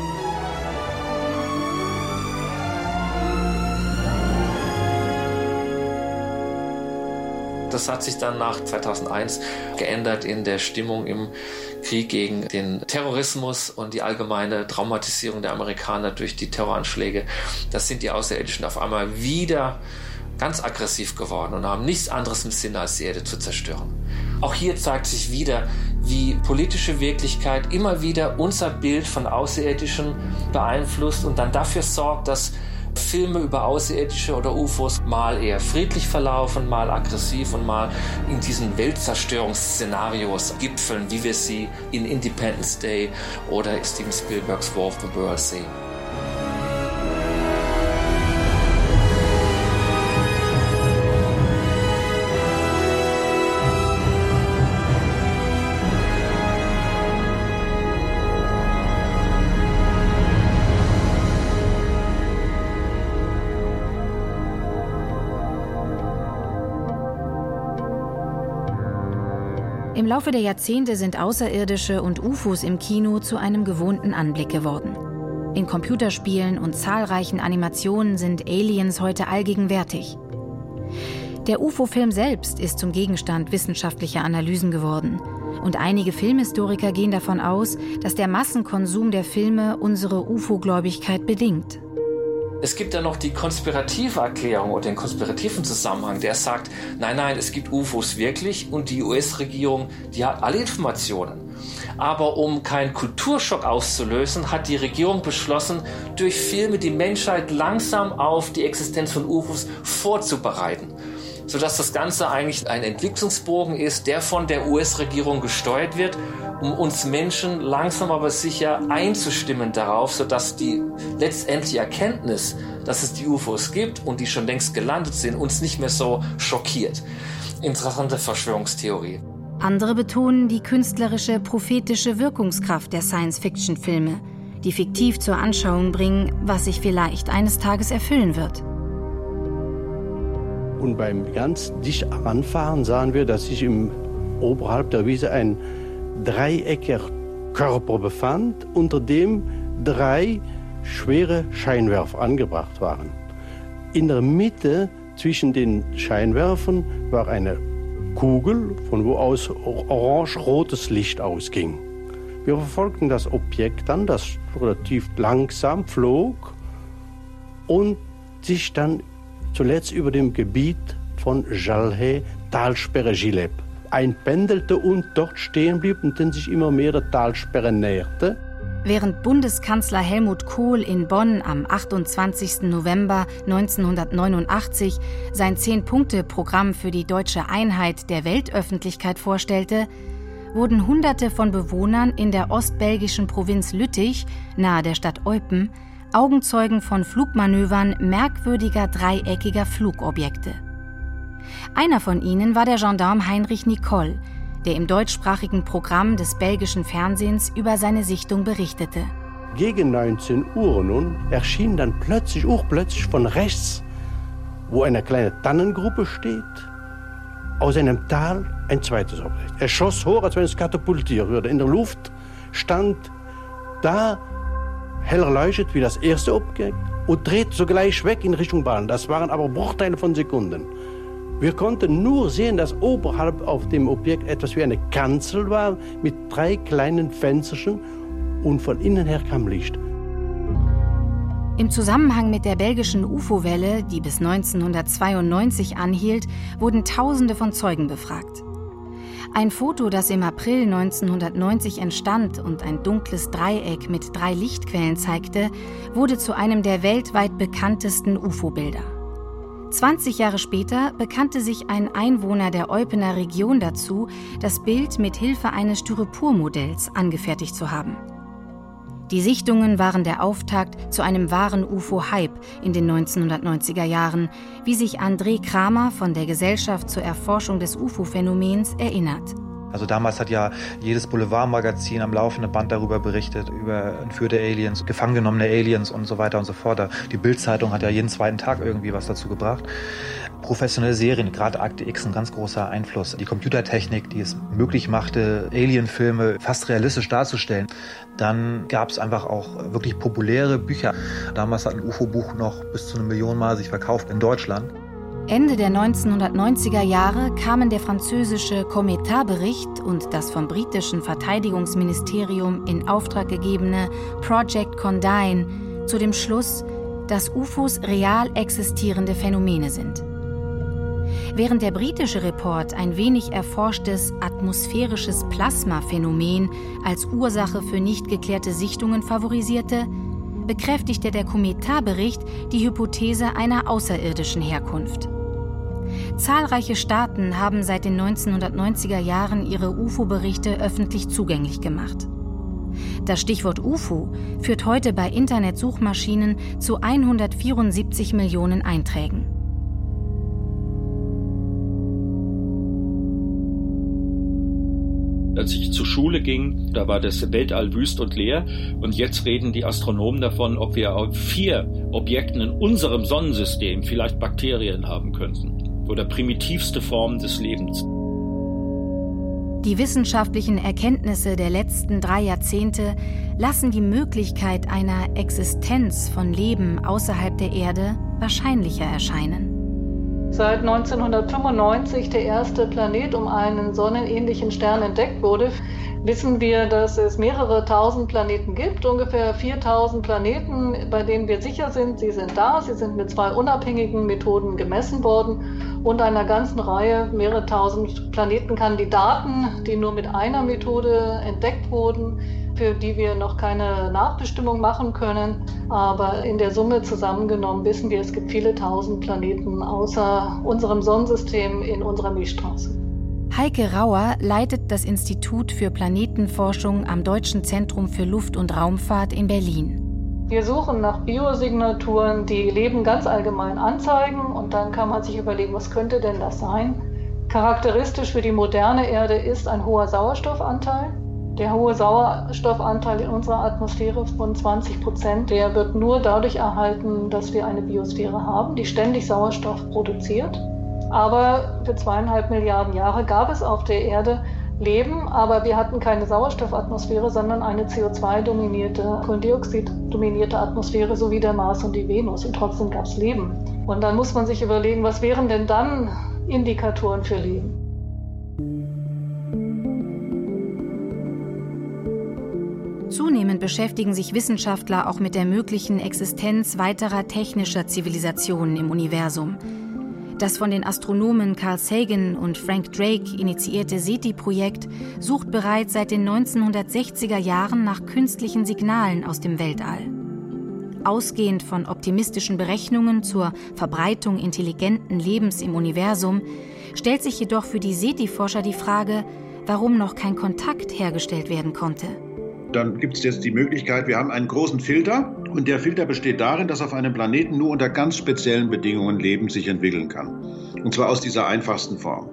Das hat sich dann nach 2001 geändert in der Stimmung im Krieg gegen den Terrorismus und die allgemeine Traumatisierung der Amerikaner durch die Terroranschläge. Das sind die Außerirdischen auf einmal wieder ganz aggressiv geworden und haben nichts anderes im Sinne, als die Erde zu zerstören. Auch hier zeigt sich wieder, wie politische Wirklichkeit immer wieder unser Bild von Außerirdischen beeinflusst und dann dafür sorgt, dass Filme über Außerirdische oder UFOs mal eher friedlich verlaufen, mal aggressiv und mal in diesen Weltzerstörungsszenarios gipfeln, wie wir sie in Independence Day oder Steven Spielbergs War of the Worlds sehen. Im Laufe der Jahrzehnte sind Außerirdische und UFOs im Kino zu einem gewohnten Anblick geworden. In Computerspielen und zahlreichen Animationen sind Aliens heute allgegenwärtig. Der UFO-Film selbst ist zum Gegenstand wissenschaftlicher Analysen geworden. Und einige Filmhistoriker gehen davon aus, dass der Massenkonsum der Filme unsere UFO-Gläubigkeit bedingt. Es gibt dann noch die konspirative Erklärung oder den konspirativen Zusammenhang, der sagt, nein, es gibt UFOs wirklich und die US-Regierung, die hat alle Informationen. Aber um keinen Kulturschock auszulösen, hat die Regierung beschlossen, durch Filme die Menschheit langsam auf die Existenz von UFOs vorzubereiten. Sodass das Ganze eigentlich ein Entwicklungsbogen ist, der von der US-Regierung gesteuert wird, um uns Menschen langsam aber sicher einzustimmen darauf, sodass die letztendliche Erkenntnis, dass es die UFOs gibt und die schon längst gelandet sind, uns nicht mehr so schockiert. Interessante Verschwörungstheorie. Andere betonen die künstlerische, prophetische Wirkungskraft der Science-Fiction-Filme, die fiktiv zur Anschauung bringen, was sich vielleicht eines Tages erfüllen wird. Und beim ganz dicht Anfahren sahen wir, dass sich oberhalb der Wiese ein dreieckiger Körper befand, unter dem 3 schwere Scheinwerfer angebracht waren. In der Mitte zwischen den Scheinwerfern war eine Kugel, von wo aus orange-rotes Licht ausging. Wir verfolgten das Objekt dann, das relativ langsam flog und sich dann zuletzt über dem Gebiet von Jalhe, Talsperre Gileb, einpendelte und dort stehen blieb und dann sich immer mehr der Talsperre näherte. Während Bundeskanzler Helmut Kohl in Bonn am 28. November 1989 sein 10-Punkte-Programm für die deutsche Einheit der Weltöffentlichkeit vorstellte, wurden Hunderte von Bewohnern in der ostbelgischen Provinz Lüttich, nahe der Stadt Eupen, Augenzeugen von Flugmanövern merkwürdiger dreieckiger Flugobjekte. Einer von ihnen war der Gendarm Heinrich Nicol, der im deutschsprachigen Programm des belgischen Fernsehens über seine Sichtung berichtete. Gegen 19 Uhr nun erschien dann plötzlich von rechts, wo eine kleine Tannengruppe steht, aus einem Tal ein zweites Objekt. Er schoss hoch, als wenn es katapultiert würde. In der Luft stand da heller leuchtet wie das erste Objekt und dreht sogleich weg in Richtung Bahn. Das waren aber Bruchteile von Sekunden. Wir konnten nur sehen, dass oberhalb auf dem Objekt etwas wie eine Kanzel war mit 3 kleinen Fensterchen und von innen her kam Licht. Im Zusammenhang mit der belgischen UFO-Welle, die bis 1992 anhielt, wurden Tausende von Zeugen befragt. Ein Foto, das im April 1990 entstand und ein dunkles Dreieck mit 3 Lichtquellen zeigte, wurde zu einem der weltweit bekanntesten UFO-Bilder. 20 Jahre später bekannte sich ein Einwohner der Eupener Region dazu, das Bild mit Hilfe eines Styropormodells angefertigt zu haben. Die Sichtungen waren der Auftakt zu einem wahren UFO-Hype in den 1990er Jahren, wie sich André Kramer von der Gesellschaft zur Erforschung des UFO-Phänomens erinnert. Also damals hat ja jedes Boulevardmagazin am laufenden Band darüber berichtet, über entführte Aliens, gefangen genommene Aliens und so weiter und so fort. Die Bild-Zeitung hat ja jeden zweiten Tag irgendwie was dazu gebracht. Professionelle Serien, gerade Akte X, ein ganz großer Einfluss. Die Computertechnik, die es möglich machte, Alien-Filme fast realistisch darzustellen. Dann gab es einfach auch wirklich populäre Bücher. Damals hat ein UFO-Buch noch bis zu 1 Million Mal sich verkauft in Deutschland. Ende der 1990er Jahre kamen der französische Cometard-Bericht und das vom britischen Verteidigungsministerium in Auftrag gegebene Project Condign zu dem Schluss, dass UFOs real existierende Phänomene sind. Während der britische Report ein wenig erforschtes atmosphärisches Plasmaphänomen als Ursache für nicht geklärte Sichtungen favorisierte, bekräftigte der Cometard-Bericht die Hypothese einer außerirdischen Herkunft. Zahlreiche Staaten haben seit den 1990er Jahren ihre UFO-Berichte öffentlich zugänglich gemacht. Das Stichwort UFO führt heute bei Internetsuchmaschinen zu 174 Millionen Einträgen. Als ich zur Schule ging, da war das Weltall wüst und leer. Und jetzt reden die Astronomen davon, ob wir auf 4 Objekten in unserem Sonnensystem vielleicht Bakterien haben könnten. Oder primitivste Formen des Lebens. Die wissenschaftlichen Erkenntnisse der letzten 3 Jahrzehnte lassen die Möglichkeit einer Existenz von Leben außerhalb der Erde wahrscheinlicher erscheinen. Seit 1995 der erste Planet um einen sonnenähnlichen Stern entdeckt wurde, wissen wir, dass es mehrere tausend Planeten gibt, ungefähr 4000 Planeten, bei denen wir sicher sind, sie sind da. Sie sind mit 2 unabhängigen Methoden gemessen worden und einer ganzen Reihe, mehrere tausend Planetenkandidaten, die nur mit einer Methode entdeckt wurden, für die wir noch keine Nachbestimmung machen können. Aber in der Summe zusammengenommen wissen wir, es gibt viele tausend Planeten außer unserem Sonnensystem in unserer Milchstraße. Heike Rauer leitet das Institut für Planetenforschung am Deutschen Zentrum für Luft- und Raumfahrt in Berlin. Wir suchen nach Biosignaturen, die Leben ganz allgemein anzeigen, und dann kann man sich überlegen, was könnte denn das sein? Charakteristisch für die moderne Erde ist ein hoher Sauerstoffanteil. Der hohe Sauerstoffanteil in unserer Atmosphäre von 20%, der wird nur dadurch erhalten, dass wir eine Biosphäre haben, die ständig Sauerstoff produziert. Aber für 2,5 Milliarden Jahre gab es auf der Erde Leben, aber wir hatten keine Sauerstoffatmosphäre, sondern eine CO2-dominierte, Kohlendioxid-dominierte Atmosphäre, so wie der Mars und die Venus. Und trotzdem gab es Leben. Und dann muss man sich überlegen, was wären denn dann Indikatoren für Leben? Zunehmend beschäftigen sich Wissenschaftler auch mit der möglichen Existenz weiterer technischer Zivilisationen im Universum. Das von den Astronomen Carl Sagan und Frank Drake initiierte SETI-Projekt sucht bereits seit den 1960er Jahren nach künstlichen Signalen aus dem Weltall. Ausgehend von optimistischen Berechnungen zur Verbreitung intelligenten Lebens im Universum stellt sich jedoch für die SETI-Forscher die Frage, warum noch kein Kontakt hergestellt werden konnte. Dann gibt es jetzt die Möglichkeit, wir haben einen großen Filter und der Filter besteht darin, dass auf einem Planeten nur unter ganz speziellen Bedingungen Leben sich entwickeln kann. Und zwar aus dieser einfachsten Form.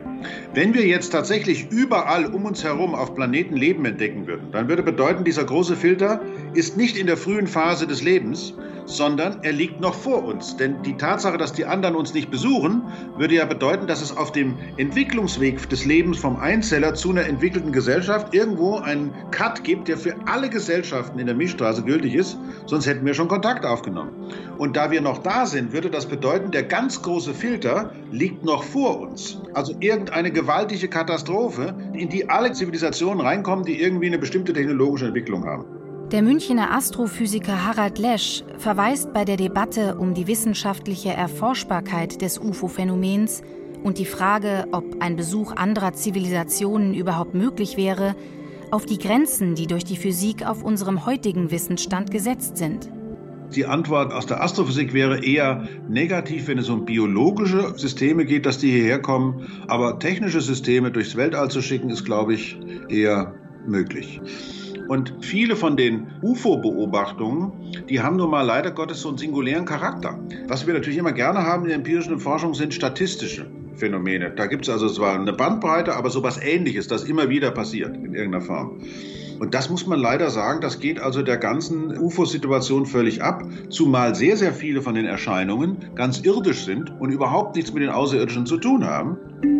Wenn wir jetzt tatsächlich überall um uns herum auf Planeten Leben entdecken würden, dann würde bedeuten, dieser große Filter ist nicht in der frühen Phase des Lebens, sondern er liegt noch vor uns. Denn die Tatsache, dass die anderen uns nicht besuchen, würde ja bedeuten, dass es auf dem Entwicklungsweg des Lebens vom Einzeller zu einer entwickelten Gesellschaft irgendwo einen Cut gibt, der für alle Gesellschaften in der Milchstraße gültig ist, sonst hätten wir schon Kontakt aufgenommen. Und da wir noch da sind, würde das bedeuten, der ganz große Filter liegt noch vor uns. Also irgendeine gewaltige Katastrophe, in die alle Zivilisationen reinkommen, die irgendwie eine bestimmte technologische Entwicklung haben. Der Münchener Astrophysiker Harald Lesch verweist bei der Debatte um die wissenschaftliche Erforschbarkeit des UFO-Phänomens und die Frage, ob ein Besuch anderer Zivilisationen überhaupt möglich wäre, auf die Grenzen, die durch die Physik auf unserem heutigen Wissensstand gesetzt sind. Die Antwort aus der Astrophysik wäre eher negativ, wenn es um biologische Systeme geht, dass die hierher kommen. Aber technische Systeme durchs Weltall zu schicken, ist, glaube ich, eher möglich. Und viele von den UFO-Beobachtungen, die haben nun mal leider Gottes so einen singulären Charakter. Was wir natürlich immer gerne haben in der empirischen Forschung sind statistische Phänomene. Da gibt es also zwar eine Bandbreite, aber sowas Ähnliches, das immer wieder passiert in irgendeiner Form. Und das muss man leider sagen, das geht also der ganzen UFO-Situation völlig ab, zumal sehr, sehr viele von den Erscheinungen ganz irdisch sind und überhaupt nichts mit den Außerirdischen zu tun haben.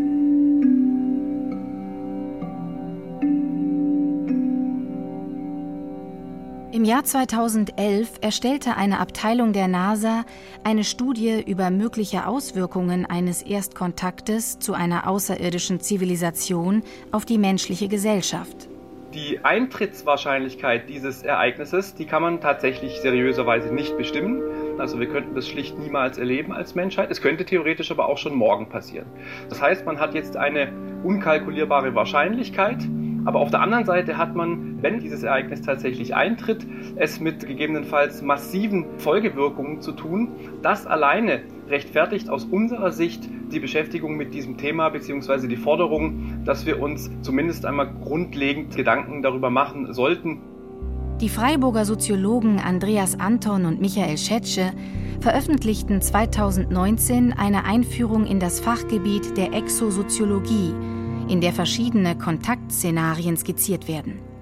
Im Jahr 2011 erstellte eine Abteilung der NASA eine Studie über mögliche Auswirkungen eines Erstkontaktes zu einer außerirdischen Zivilisation auf die menschliche Gesellschaft. Die Eintrittswahrscheinlichkeit dieses Ereignisses, die kann man tatsächlich seriöserweise nicht bestimmen. Also wir könnten das schlicht niemals erleben als Menschheit. Es könnte theoretisch aber auch schon morgen passieren. Das heißt, man hat jetzt eine unkalkulierbare Wahrscheinlichkeit. Aber auf der anderen Seite hat man, wenn dieses Ereignis tatsächlich eintritt, es mit gegebenenfalls massiven Folgewirkungen zu tun. Das alleine rechtfertigt aus unserer Sicht die Beschäftigung mit diesem Thema bzw. die Forderung, dass wir uns zumindest einmal grundlegend Gedanken darüber machen sollten. Die Freiburger Soziologen Andreas Anton und Michael Schetsche veröffentlichten 2019 eine Einführung in das Fachgebiet der Exosoziologie, in der verschiedene Kontaktszenarien skizziert werden.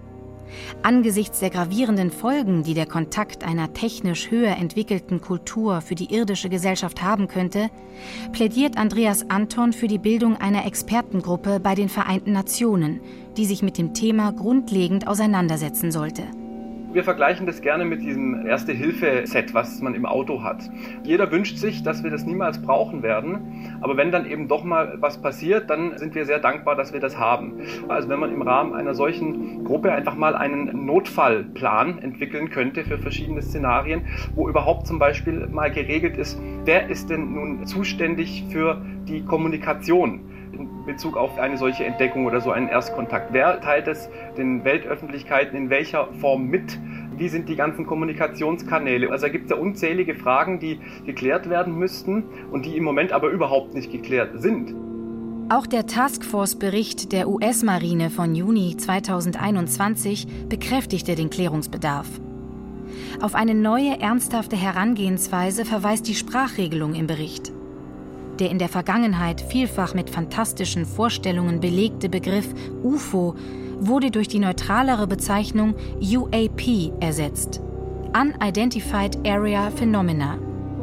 Angesichts der gravierenden Folgen, die der Kontakt einer technisch höher entwickelten Kultur für die irdische Gesellschaft haben könnte, plädiert Andreas Anton für die Bildung einer Expertengruppe bei den Vereinten Nationen, die sich mit dem Thema grundlegend auseinandersetzen sollte. Wir vergleichen das gerne mit diesem Erste-Hilfe-Set, was man im Auto hat. Jeder wünscht sich, dass wir das niemals brauchen werden, aber wenn dann eben doch mal was passiert, dann sind wir sehr dankbar, dass wir das haben. Also wenn man im Rahmen einer solchen Gruppe einfach mal einen Notfallplan entwickeln könnte für verschiedene Szenarien, wo überhaupt zum Beispiel mal geregelt ist, wer ist denn nun zuständig für die Kommunikation in Bezug auf eine solche Entdeckung oder so einen Erstkontakt. Wer teilt es den Weltöffentlichkeiten in welcher Form mit? Wie sind die ganzen Kommunikationskanäle? Also da gibt es ja unzählige Fragen, die geklärt werden müssten und die im Moment aber überhaupt nicht geklärt sind. Auch der Taskforce-Bericht der US-Marine von Juni 2021 bekräftigte den Klärungsbedarf. Auf eine neue, ernsthafte Herangehensweise verweist die Sprachregelung im Bericht. Der in der Vergangenheit vielfach mit fantastischen Vorstellungen belegte Begriff UFO wurde durch die neutralere Bezeichnung UAP ersetzt. Unidentified Area Phenomena.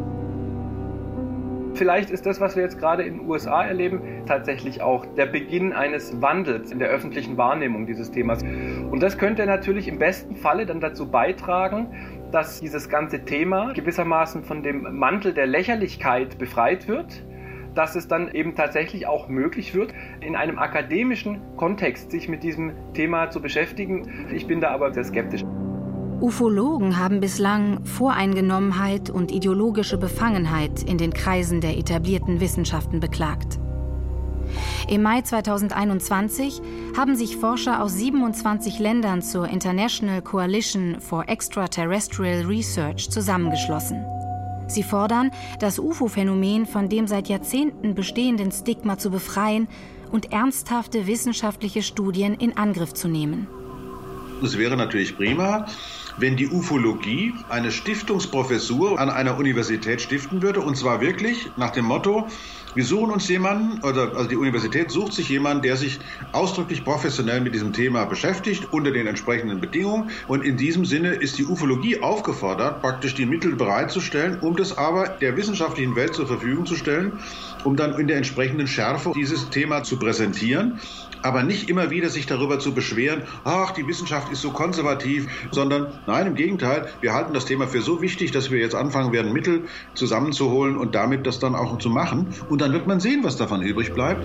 Vielleicht ist das, was wir jetzt gerade in den USA erleben, tatsächlich auch der Beginn eines Wandels in der öffentlichen Wahrnehmung dieses Themas. Und das könnte natürlich im besten Falle dann dazu beitragen, dass dieses ganze Thema gewissermaßen von dem Mantel der Lächerlichkeit befreit wird, dass es dann eben tatsächlich auch möglich wird, in einem akademischen Kontext sich mit diesem Thema zu beschäftigen. Ich bin da aber sehr skeptisch. Ufologen haben bislang Voreingenommenheit und ideologische Befangenheit in den Kreisen der etablierten Wissenschaften beklagt. Im Mai 2021 haben sich Forscher aus 27 Ländern zur International Coalition for Extraterrestrial Research zusammengeschlossen. Sie fordern, das UFO-Phänomen von dem seit Jahrzehnten bestehenden Stigma zu befreien und ernsthafte wissenschaftliche Studien in Angriff zu nehmen. Es wäre natürlich prima, wenn die Ufologie eine Stiftungsprofessur an einer Universität stiften würde, und zwar wirklich nach dem Motto: Wir suchen uns jemanden, also die Universität sucht sich jemanden, der sich ausdrücklich professionell mit diesem Thema beschäftigt, unter den entsprechenden Bedingungen. Und in diesem Sinne ist die Ufologie aufgefordert, praktisch die Mittel bereitzustellen, um das aber der wissenschaftlichen Welt zur Verfügung zu stellen, um dann in der entsprechenden Schärfe dieses Thema zu präsentieren. Aber nicht immer wieder sich darüber zu beschweren, ach, die Wissenschaft ist so konservativ, sondern nein, im Gegenteil, wir halten das Thema für so wichtig, dass wir jetzt anfangen werden, Mittel zusammenzuholen und damit das dann auch zu machen. Und dann wird man sehen, was davon übrig bleibt.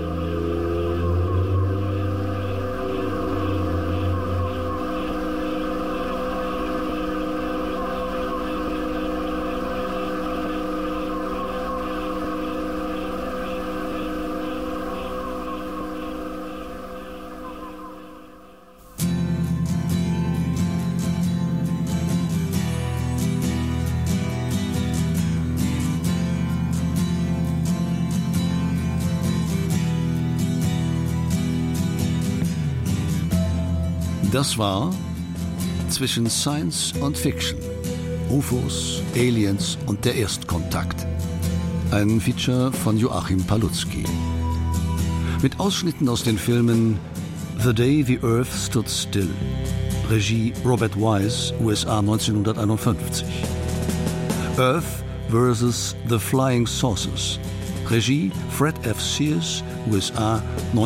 Das war Zwischen Science und Fiction. UFOs, Aliens und der Erstkontakt. Ein Feature von Joachim Palutzky. Mit Ausschnitten aus den Filmen The Day the Earth Stood Still, Regie Robert Wise, USA 1951. Earth vs. The Flying Saucers, Regie Fred F. Sears, USA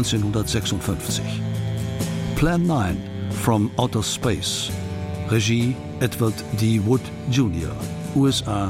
1956. Plan 9 From Outer Space, Regie Edward D. Wood Jr., USA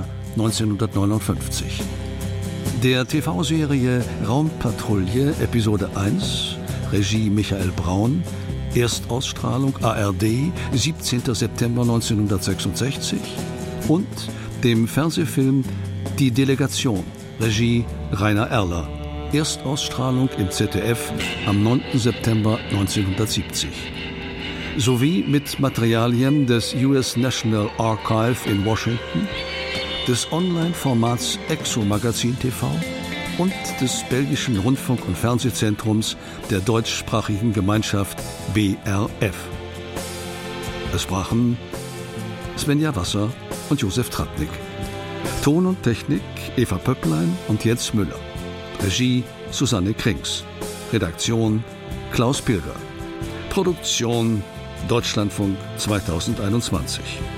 1959. Der TV-Serie Raumpatrouille Episode 1, Regie Michael Braun, Erstausstrahlung ARD, 17. September 1966 und dem Fernsehfilm Die Delegation, Regie Rainer Erler, Erstausstrahlung im ZDF am 9. September 1970. Sowie mit Materialien des US National Archive in Washington, des Online-Formats Exo Magazin TV und des belgischen Rundfunk- und Fernsehzentrums der deutschsprachigen Gemeinschaft BRF. Es sprachen Svenja Wasser und Josef Tratnik. Ton und Technik Eva Pöpplein und Jens Müller. Regie Susanne Krings. Redaktion Klaus Pilger. Produktion Deutschlandfunk 2021.